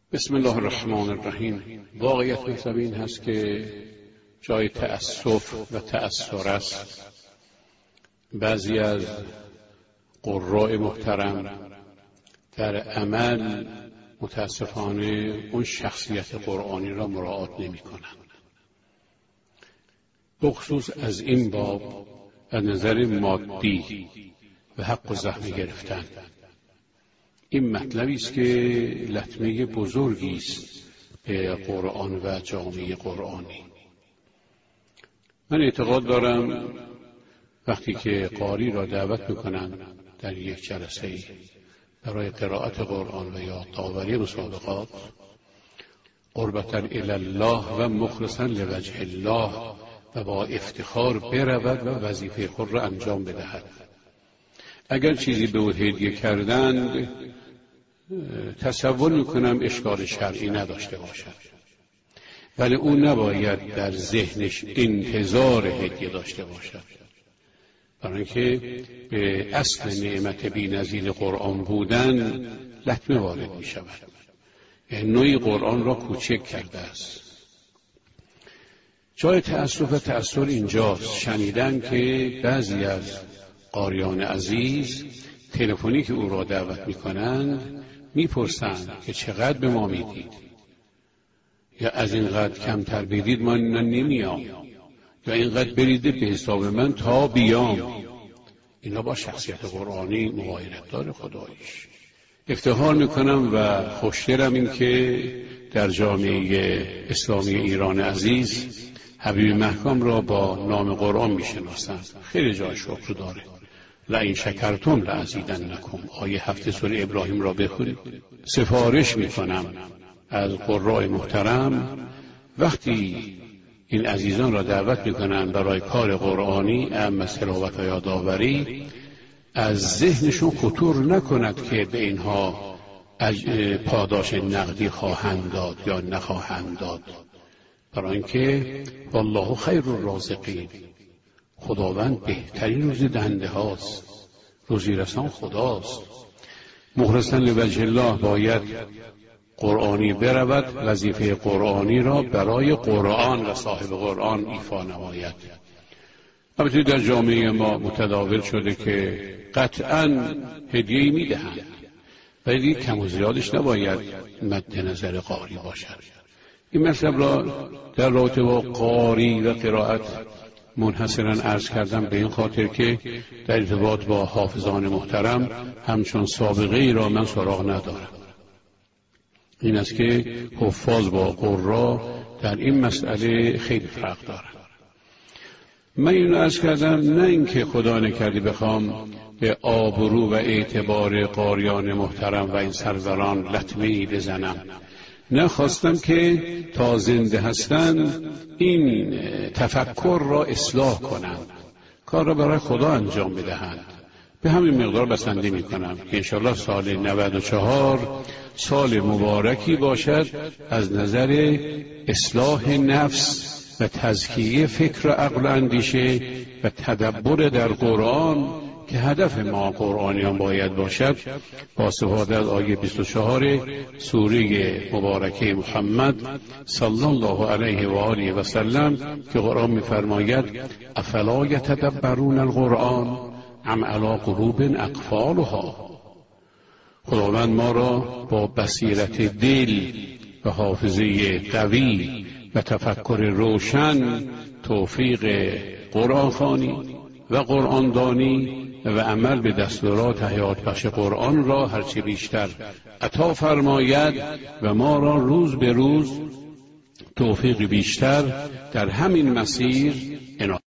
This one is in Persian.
بسم الله الرحمن الرحیم. واقعیت مطلب این هست که جای تأسف و تأثر است. بعضی از قراء محترم در عمل متاسفانه اون شخصیت قرآنی را مراعات نمی کنند. بخصوص از این باب از نظر مادی و حق و زحمه گرفتن، این مطلبی است که لطمه بزرگی است به قرآن و جامعه قرآنی. من اعتقاد دارم وقتی که قاری را دعوت میکنم در یک جلسه برای قرائت قرآن و یا داوری مسابقات، قربتا الی الله و مخلصا لوجه الله و با افتخار برود و وظیفه خود را انجام بدهد. اگر چیزی به او هدیه کردند تصور میکنم اشکال شرعی نداشته باشد، ولی او نباید در ذهنش انتظار هدیه داشته باشد، برای اینکه به اصل نعمت بی‌نظیر قرآن بودن لطمه وارد می شود. نوعی قرآن را کوچک کرده است. جای تأسف و تأثر اینجاست. شنیدم که بعضی از قاریان عزیز تلفنی که او را دعوت میکنند میپرسند که چقدر به ما میدید، یا از اینقدر کمتر بدید ما نمیام، یا اینقدر بریده به حساب من تا بیام. اینا با شخصیت قرآنی مغایرت داره. خدایش افتخار میکنم و خوشدلم این که در جامعه اسلامی ایران عزیز حبیب محکام را با نام قرآن میشناسند. خیلی جای شکر داره. لئن شکرتم لأزیدنکم، آیه 7 سوره ابراهیم را بخونید. سفارش میکنم از قراء محترم وقتی این عزیزان را دعوت میکنن برای کار قرآنی، اما تلاوت و یادآوری، از ذهنشون خطور نکند که به اینها پاداش نقدی خواهند داد یا نخواهند داد، برای اینکه والله خیر الرازقین، خداوند بهترین روزی دهنده هاست، روزی رسان خداست. مخلصا لوجه الله باید قرآنی برود، وظیفه قرآنی را برای قرآن و صاحب قرآن ایفا نماید. البته در جامعه ما متداول شده که قطعا هدیه‌ای میدهند، ولی کم و زیادش نباید مد نظر قاری باشد. این مطلب را در رابطه با قاری و قرائت منحصرا عرض کردم به این خاطر که در ارتباط با حافظان محترم همچون سابقه ای را من سراغ ندارم. این است که حفاظ با قرا در این مسئله خیلی فرق دارند. من اینو عرض کردم نه اینکه خدا نکرده بخوام به آبرو و اعتبار قاریان محترم و این سروران لطمه‌ای بزنم، نخواستم که تا زنده هستند این تفکر را اصلاح کنند، کار را برای خدا انجام بدهند. به همین مقدار بسنده می کنم که انشاءالله سال 94 سال مبارکی باشد از نظر اصلاح نفس و تزکیه فکر و عقل و اندیشه و تدبر در قرآن، که هدف ما قرآنیان باید باشد. با استفاده از آیه 24 سوره مبارکه محمد صلی الله علیه و آله و سلم که قرآن می‌فرماید افلا یتدبرون القرآن ام علی قلوب اقفالها. خداوند ما را با بصیرت دل و حافظه قوی و تفکر روشن توفیق قرآن خوانی و قرآن دانی و عمل به دستورات حیات بخش قرآن را هرچه بیشتر عطا فرماید و ما را روز به روز توفیق بیشتر در همین مسیر عنایت